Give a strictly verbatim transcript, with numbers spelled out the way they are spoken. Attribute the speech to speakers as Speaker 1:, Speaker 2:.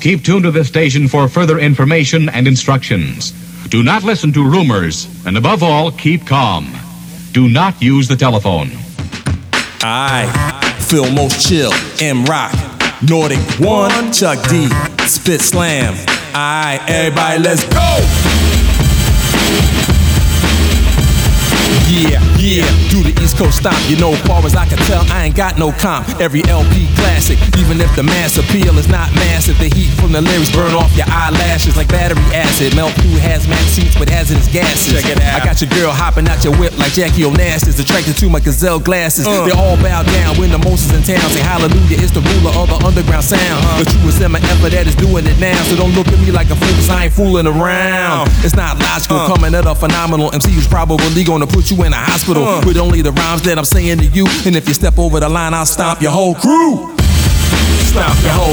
Speaker 1: Keep tuned to this station for further information and instructions. Do not listen to rumors, and above all, keep calm. Do not use the telephone.
Speaker 2: Aye, Phil Most Chill, M-Rock, Nordic One, Chuck D, Spit Slam. Aye, everybody, let's go! Yeah, yeah, do the East Coast stomp. You know, far as I can tell, I ain't got no comp. Every L P classic, even if the mass appeal is not massive. The heat from the lyrics burn off your eyelashes like battery acid. Melt through hazmat suits with hazardous gases. Check it out. I got your girl hopping out your whip like Jackie Onassis, attracted to my gazelle glasses. Uh. They all bow down when the Moses in town. Say hallelujah, it's the ruler of the underground sound. Uh. The truest M F that is doing it now. So don't look at me like a fool, cause I ain't fooling around. Uh. It's not logical, uh. coming at a phenomenal M C who's probably gonna put you in a hospital uh. with only the rhymes that I'm saying to you. And if you step over the line, I'll stomp your whole crew. Stomp your whole